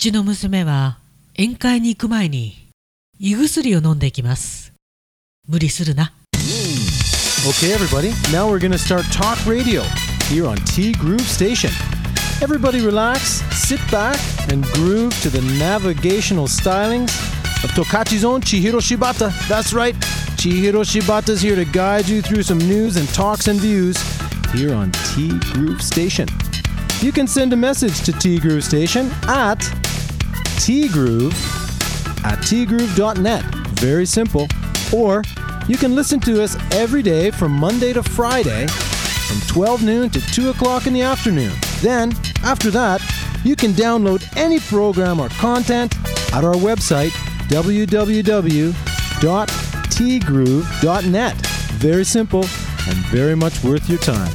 ちの娘は宴会に行く前に胃薬を飲んでいきます。無理するな。 Okay, everybody, now we're going to start talk radio here on T Groove Station. Everybody relax, sit back, and groove to the navigational stylings of Tokachi's own Chihiro Shibata. That's right, Chihiro Shibata's here to guide you through some news and talks and views here on T Groove Station. You can send a message to T Groove Station at tgroove@tgroove.net. Very simple. Or you can listen to us every day from Monday to Friday from 12 noon to 2 o'clock in the afternoon. Then, after that, you can download any program or content at our website, www.tgroove.net. Very simple and very much worth your time.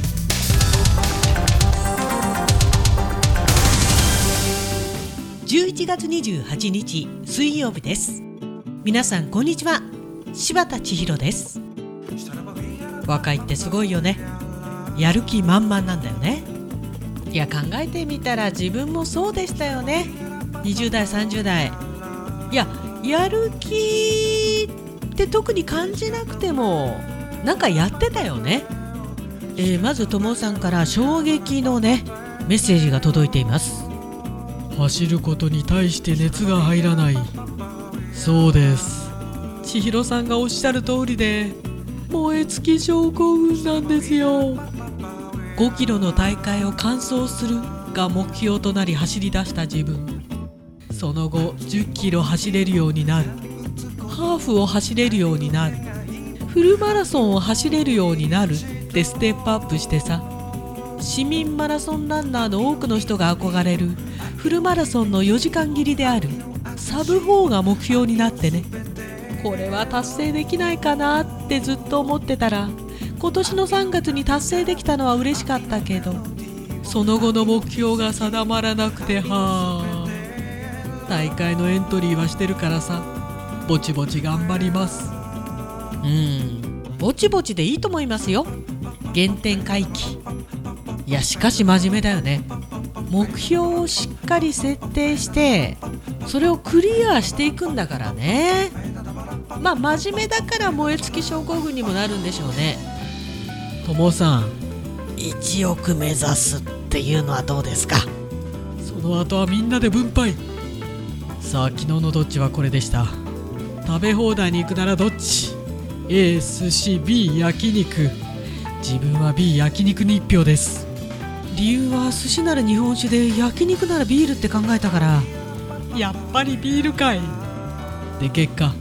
11月28日水曜日です。皆さんこんにちは。柴田千尋です。若いってすごいよね。やる気満々なんだよね。いや考えてみたら自分もそうでしたよね。20代30代、いややる気って特に感じなくてもなんかやってたよね。まず友さんから衝撃のねメッセージが届いています。走ることに対して熱が入らない。そうです、千尋さんがおっしゃる通りで燃え尽き症候群なんですよ。5キロの大会を完走するが目標となり走り出した自分、その後10キロ走れるようになる、ハーフを走れるようになる、フルマラソンを走れるようになるってステップアップしてさ、市民マラソンランナーの多くの人が憧れるフルマラソンの4時間切りであるサブ4が目標になってね、これは達成できないかなってずっと思ってたら、今年の3月に達成できたのは嬉しかったけど、その後の目標が定まらなくて、大会のエントリーはしてるからさ、ぼちぼち頑張ります。ぼちぼちでいいと思いますよ。原点回帰。いやしかし真面目だよね。目標をしっかり設定してそれをクリアしていくんだからね。まあ真面目だから燃え尽き症候群にもなるんでしょうね。友さん、1億目指すっていうのはどうですか。その後はみんなで分配。さあ昨日のどっちはこれでした。食べ放題に行くならどっち？ A 寿司、 B 焼肉。自分は B 焼肉に1票です。理由は寿司なら日本酒で焼肉ならビールって考えたから、やっぱりビールかい。で結果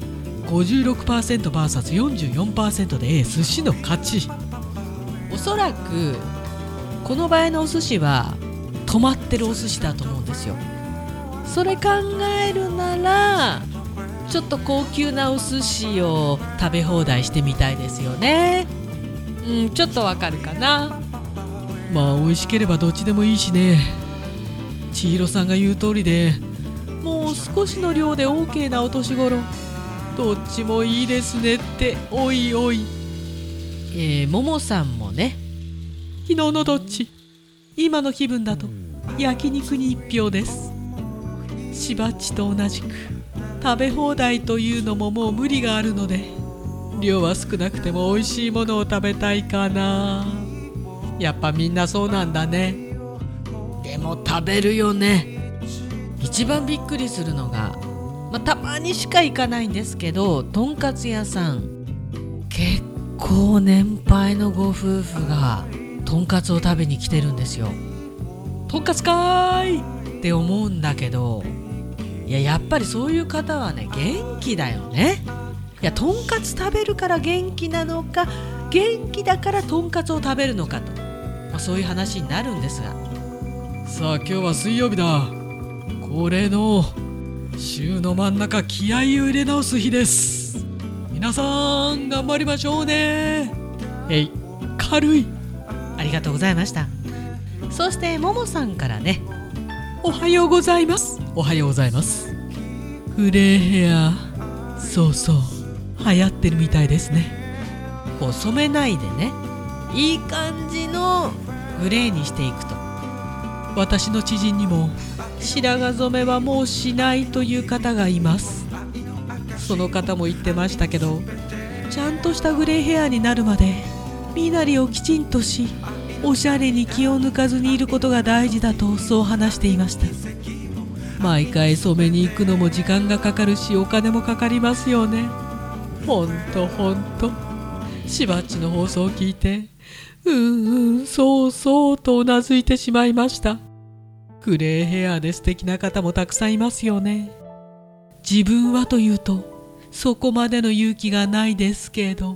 56%vs44% で A 寿司の勝ち。おそらくこの場合のお寿司は止まってるお寿司だと思うんですよ。それ考えるならちょっと高級なお寿司を食べ放題してみたいですよね。ちょっとわかるかな。まあ美味しければどっちでもいいしね。千尋さんが言う通りで、もう少しの量で OK なお年頃、どっちもいいですねって。おいおい。ももさんもね、昨日のどっち、今の気分だと焼肉に1票です。しばっちと同じく食べ放題というのももう無理があるので、量は少なくても美味しいものを食べたいかな。やっぱみんなそうなんだね。でも食べるよね。一番びっくりするのが、たまにしか行かないんですけど、とんかつ屋さん、結構年配のご夫婦がとんかつを食べに来てるんですよ。とんかつかーいって思うんだけど、やっぱりそういう方はね元気だよね。とんかつ食べるから元気なのか、元気だからとんかつを食べるのかと、そういう話になるんですが、さあ今日は水曜日だ。恒例の週の真ん中、気合を入れ直す日です。皆さん頑張りましょうね。軽い。ありがとうございました。そしてももさんからね、おはようございます。おはようございます。グレーヘア、そうそう流行ってるみたいですね。こう染めないでね、いい感じのグレーにしていくと。私の知人にも白髪染めはもうしないという方がいます。その方も言ってましたけど、ちゃんとしたグレーヘアになるまで身なりをきちんとし、おしゃれに気を抜かずにいることが大事だと、そう話していました。毎回染めに行くのも時間がかかるし、お金もかかりますよね。ほんとしばっちの放送を聞いて、そうとうなずいてしまいました。グレーヘアで素敵な方もたくさんいますよね。自分はというとそこまでの勇気がないですけど、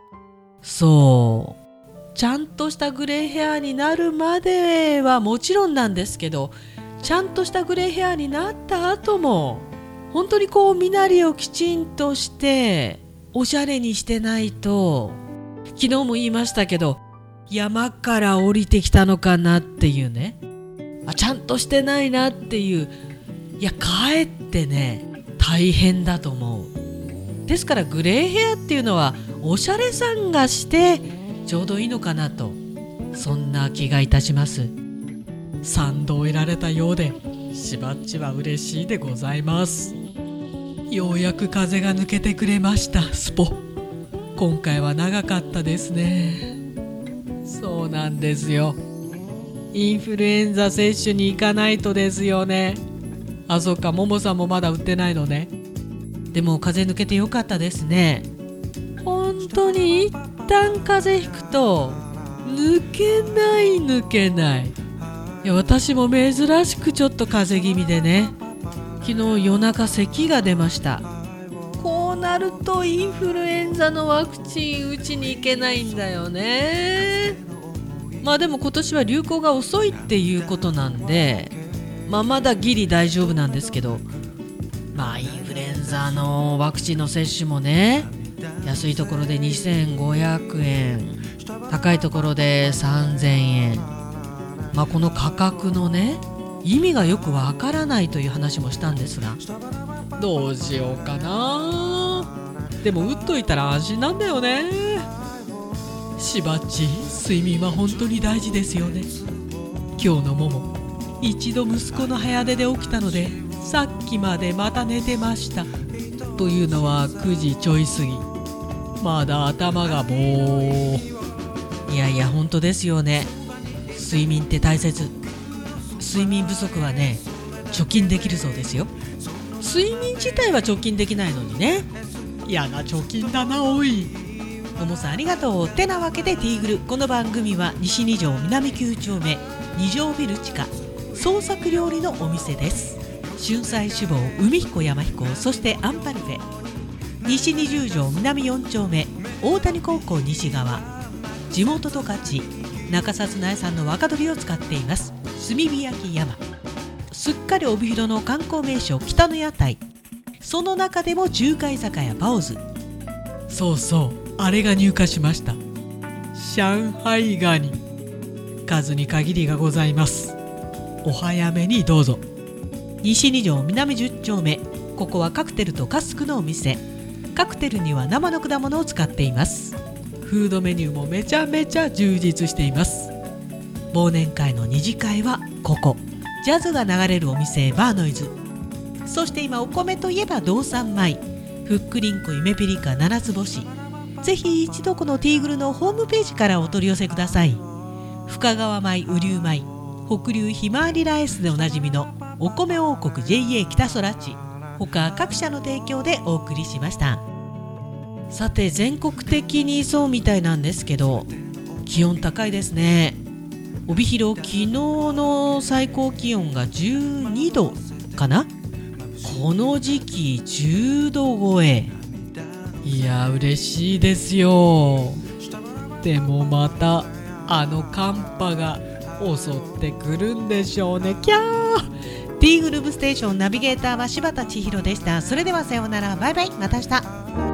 ちゃんとしたグレーヘアになるまではもちろんなんですけど、ちゃんとしたグレーヘアになった後も本当に身なりをきちんとしておしゃれにしてないと、昨日も言いましたけど、山から降りてきたのかなっていうね、ちゃんとしてないなっていう、かえってね大変だと思う。ですからグレーヘアっていうのはおしゃれさんがしてちょうどいいのかなと、そんな気がいたします。賛同を得られたようで、しばっちは嬉しいでございます。ようやく風が抜けてくれました。スポ、今回は長かったですね。そうなんですよ、インフルエンザ接種に行かないとですよね。そうか、ももさんもまだ打ってないのね。でも風抜けてよかったですね。本当に一旦風邪ひくと抜けない。私も珍しくちょっと風邪気味でね、昨日夜中咳が出ました。こうなるとインフルエンザのワクチン打ちに行けないんだよね。でも今年は流行が遅いっていうことなんで、まだギリ大丈夫なんですけど、インフルエンザのワクチンの接種もね、安いところで2500円、高いところで3000円、この価格のね意味がよくわからないという話もしたんですが、どうしようかな。でも打っといたら安心なんだよね。しばっち、睡眠は本当に大事ですよね。今日のもも、一度息子の早出で起きたので、さっきまでまた寝てました。というのは9時ちょい過ぎ。まだ頭がぼー。いや本当ですよね。睡眠って大切。睡眠不足はね、貯金できるそうですよ。睡眠自体は貯金できないのにね。嫌な貯金だな、おい。ももさんありがとう。てなわけでティーグル、この番組は西2条南9丁目2条ビル地下創作料理のお店です。春菜志望、海彦山彦、そしてアンパルフェ。西20条南4丁目大谷高校西側、地元十勝中札苗さんの若鶏を使っています。炭火焼き山、すっかり帯広の観光名所北の屋台、その中でも中華居酒屋バオズ。あれが入荷しました。上海ガニ、数に限りがございます。お早めにどうぞ。西2条南10丁目、ここはカクテルとカスクのお店。カクテルには生の果物を使っています。フードメニューもめちゃめちゃ充実しています。忘年会の二次会はここ、ジャズが流れるお店バーノイズ。そして今お米といえば道産米、ふっくりんこゆめぴりか七つ星。ぜひ一度このティーグルのホームページからお取り寄せください。深川米、雨竜米、北流ひまわりライスでおなじみのお米王国 JA 北空地、他各社の提供でお送りしました。さて全国的にそうみたいなんですけど、気温高いですね。帯広、昨日の最高気温が12度かな。この時期10度超え。いや嬉しいですよ。でもまた寒波が襲ってくるんでしょうね。キャー。 T グループステーションナビゲーターは柴田千尋でした。それではさようなら、バイバイ、また明日。